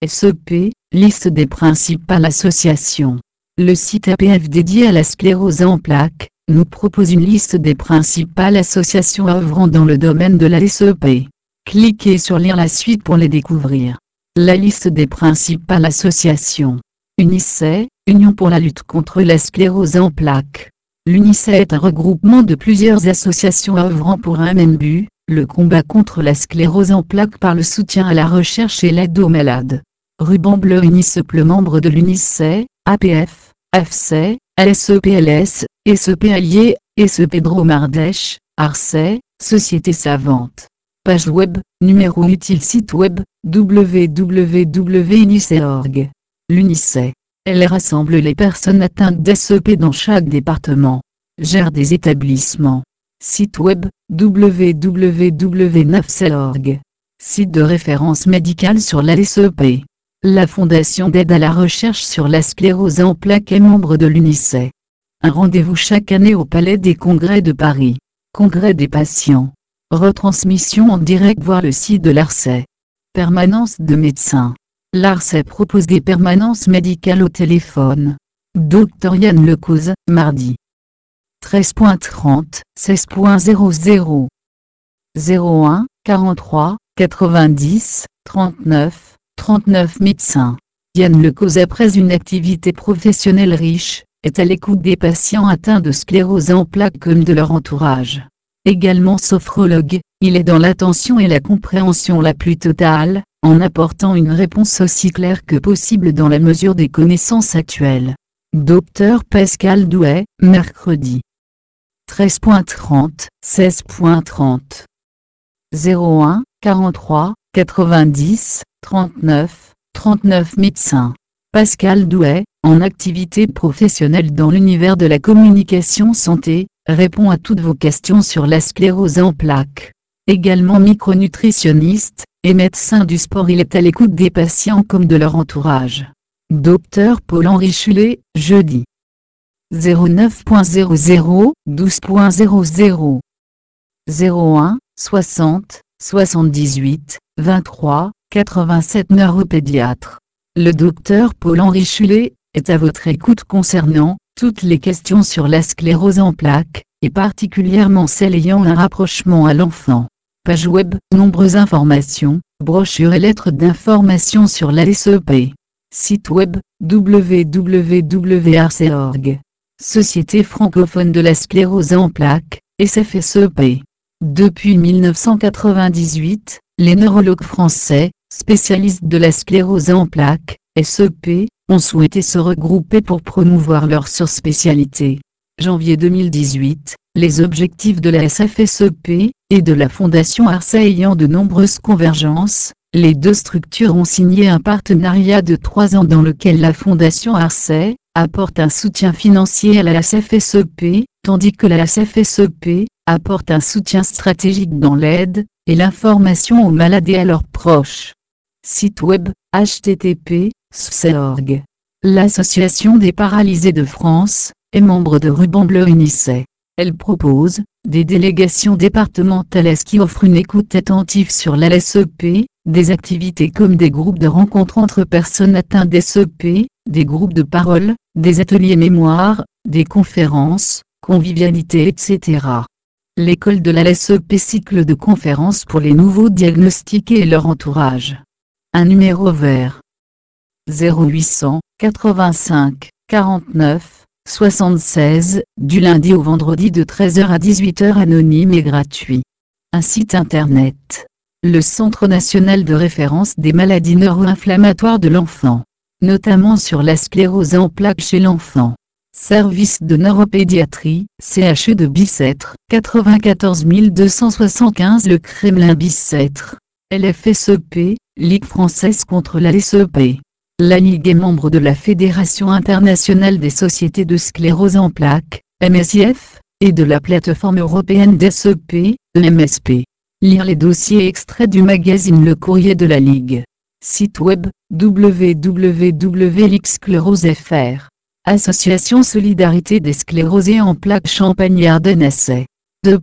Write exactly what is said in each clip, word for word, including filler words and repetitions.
S E P, liste des principales associations. Le site A P F dédié à la sclérose en plaques nous propose une liste des principales associations œuvrant dans le domaine de la S E P. Cliquez sur Lire la suite pour les découvrir. La liste des principales associations. UNICEF, Union pour la lutte contre la sclérose en plaques. L'UNICEF est un regroupement de plusieurs associations œuvrant pour un même but, le combat contre la sclérose en plaques par le soutien à la recherche et l'aide aux malades. Ruban bleu UNICEF. Membre de l'UNICEF, A P F, A F C E, S E P L S, S E P Allier, S E P Dromardèche, Arcet, Société savante. Page web, numéro utile. Site web, w w w point unicef point org. L'UNICEF. Elle rassemble les personnes atteintes d'S E P dans chaque département. Gère des établissements. Site web, w w w point nafcel point org. Site de référence médicale sur la S E P. La Fondation d'aide à la recherche sur la sclérose en plaques est membre de l'UNICEF. Un rendez-vous chaque année au Palais des Congrès de Paris. Congrès des patients. Retransmission en direct. Voir le site de l'Arcet. Permanence de médecins. L'Arcet propose des permanences médicales au téléphone. Docteur Yann Lecause, mardi. treize trente, seize zéro zéro. zéro un, quarante-trois, quatre-vingt-dix, trente-neuf, trente-neuf. Médecin. Yann Lecause, après une activité professionnelle riche, est à l'écoute des patients atteints de sclérose en plaques comme de leur entourage. Également sophrologue, il est dans l'attention et la compréhension la plus totale, en apportant une réponse aussi claire que possible dans la mesure des connaissances actuelles. Docteur Pascal Douet, mercredi. treize trente, seize trente. zéro un, quarante-trois, quatre-vingt-dix, trente-neuf, trente-neuf. Médecin. Pascal Douet, en activité professionnelle dans l'univers de la communication santé, répond à toutes vos questions sur la sclérose en plaques. Également micronutritionniste et médecin du sport, il est à l'écoute des patients comme de leur entourage. Docteur Paul-Henri Chulet, jeudi. zéro neuf zéro zéro, douze zéro zéro. zéro un, soixante, soixante-dix-huit, vingt-trois, quatre-vingt-sept. Neuropédiatre. Le docteur Paul-Henri Chulet est à votre écoute concernant toutes les questions sur la sclérose en plaques, et particulièrement celles ayant un rapprochement à l'enfant. Page web, nombreuses informations, brochures et lettres d'information sur la S E P. Site web, w w w point arcet point org. Société francophone de la sclérose en plaques, S F S E P. Depuis mille neuf cent quatre-vingt-dix-huit, les neurologues français, spécialistes de la sclérose en plaques, S E P, ont souhaité se regrouper pour promouvoir leur surspécialité. Janvier deux mille dix-huit, les objectifs de la S F S E P et de la Fondation Arcet ayant de nombreuses convergences, les deux structures ont signé un partenariat de trois ans dans lequel la Fondation Arcet apporte un soutien financier à la S F S E P, tandis que la S F S E P apporte un soutien stratégique dans l'aide et l'information aux malades et à leurs proches. Site web, h t t p point org. L'Association des paralysés de France est membre de Ruban bleu UNICEF. Elle propose des délégations départementales qui offrent une écoute attentive sur la S E P, des activités comme des groupes de rencontres entre personnes atteintes d'S E P, des groupes de parole, des ateliers mémoire, des conférences, convivialité, et cetera. L'école de la S E P, cycle de conférences pour les nouveaux diagnostiqués et leur entourage. Un numéro vert. zéro huit cent, quatre-vingt-cinq, quarante-neuf, soixante-seize, du lundi au vendredi de treize heures à dix-huit heures, anonyme et gratuit. Un site internet. Le Centre national de référence des maladies neuro-inflammatoires de l'enfant. Notamment sur la sclérose en plaques chez l'enfant. Service de neuropédiatrie, C H E de Bicêtre, quatre-vingt-quatorze mille deux cent soixante-quinze Le Kremlin Bicêtre. L F S E P, Ligue française contre la S E P. La Ligue est membre de la Fédération internationale des sociétés de sclérose en plaques, M S I F, et de la plateforme européenne d'S E P, E M S P. Lire les dossiers extraits du magazine Le Courrier de la Ligue. Site web, w w w point ligue sclérose point f r. Association Solidarité des sclérosés en plaques Champagne-Ardenne-Essai. deux.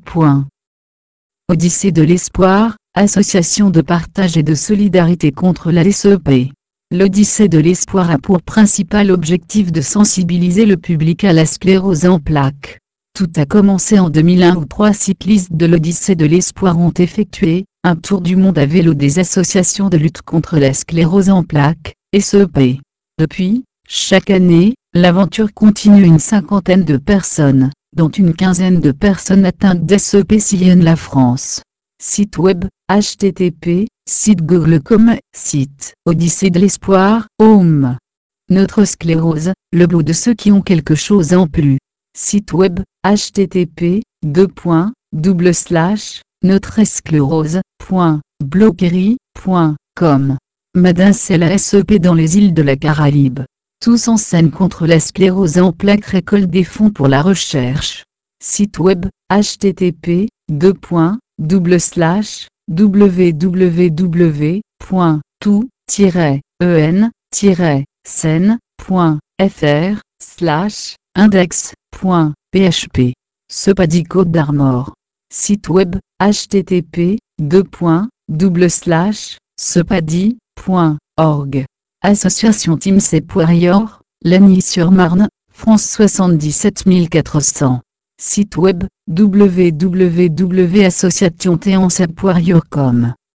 Odyssée de l'espoir, association de partage et de solidarité contre la S E P. L'Odyssée de l'espoir a pour principal objectif de sensibiliser le public à la sclérose en plaques. Tout a commencé en deux mille un où trois cyclistes de l'Odyssée de l'espoir ont effectué un tour du monde à vélo des associations de lutte contre la sclérose en plaques, S E P. Depuis, chaque année, l'aventure continue. Une cinquantaine de personnes, dont une quinzaine de personnes atteintes d'S E P sillonnent la France. Site web, H T T P, site google point com, site Odyssée de l'espoir, Home. Notre sclérose, le bout de ceux qui ont quelque chose en plus. Site web, H T T P, deux points, double slash, notresclérose point bloquerie point com. Madin c'est la S E P dans les îles de la Caraïbe. Tous en scène contre la sclérose en plaques récoltent des fonds pour la recherche. Site web, H T T P, deux points, double slash, w w w point tout tiret en tiret scène point f r slash index point p h p. Sepadi Côte d'Armor. Site web, H T T P, deux points, double slash, sepadi point org. Association Team Sep Warrior, Lagny-sur-Marne, France soixante-dix-sept mille quatre cents. Site web, w w w point association team sep warrior point com.